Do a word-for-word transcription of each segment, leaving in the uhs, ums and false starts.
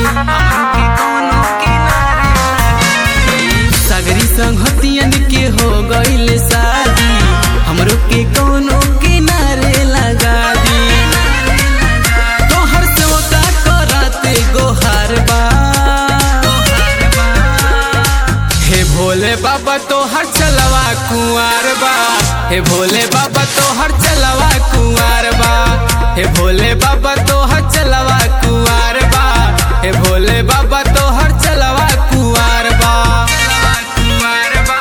हमरो के कोनो किनारे लागी। सगरी संगतियन के हो गइल शादी, हमरो के कोनो किनारे लगा दी। तोहर सेवका करते गोहार बा, हे भोले बाबा तोहर चलवा कुंवार बा, हे भोले बाबा तोहर चलवा कुंवार बा, हे भोले बाबा तोहर चलवा कुंवार बा, हे भोले बाबा तोहर चलवा कुंवार बा, कुंवार बा।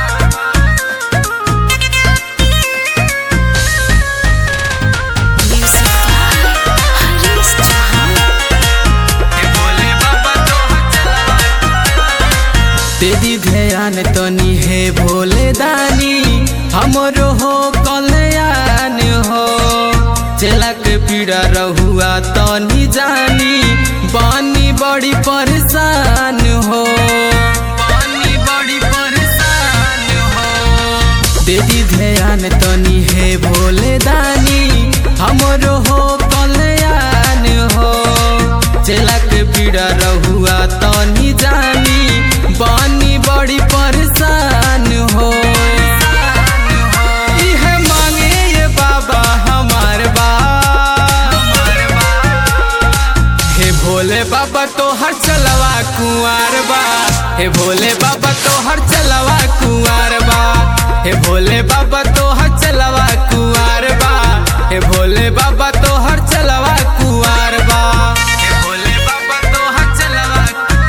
हे भोले बाबा तोहर चलवा, तेरी ध्यान तनी हे भोले दानी, हमरो हो कल्याण हो। चला के पीड़ा रहुआ तनी जानी, बानी बड़ी परेशान हो, बानी बड़ी परेशान हो। तेरी ध्यान तनी हे भोले दानी, हमरो हो कल्याण हो। चला के पीड़ा रहुआ तनी जानी, बानी बड़ी परेशान हो। इहे मांगे ये बाबा हमार बा, हे भोले बाबा तोहर चलवा कुंवार बा, हे भोले बाबा तोहर चलवा कुंवार बा, हे भोले बाबा तोहर चलवा कुंवार बा, हे भोले बाबा तोहर चलवा कुंवार बा, हे भोले बाबा तोहर चलवा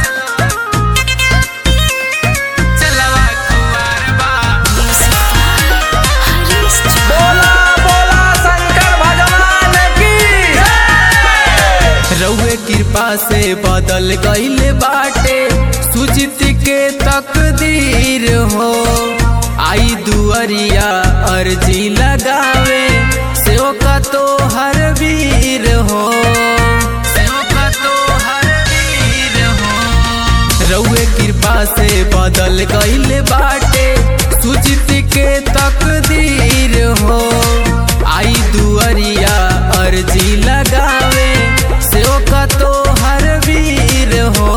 चलवा कुंवार बा। बोला बोला शंकर भगवान की जय। रउए कृपा से बदल गइले बाटे सुजित के तकदीर हो। आई दुअरिया अर्जी लगावे, सेव का तो हर वीर हो, सेव का तो हर वीर हो। रउए कृपा से बदल गइले बाटे सुजित के तकदीर हो। आई दुअरिया अर्जी लगावे, सेव का तो हर वीर हो।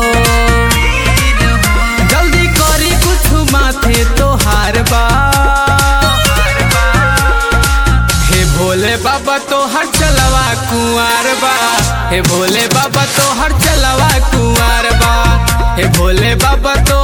जल्दी करी कुछ माथे तोहार बा, हे भोले बाबा तोहर चलवा कुंवार बा, हे भोले बाबा तोहर चलवा कुंवार बा, हे भोले बाबा तो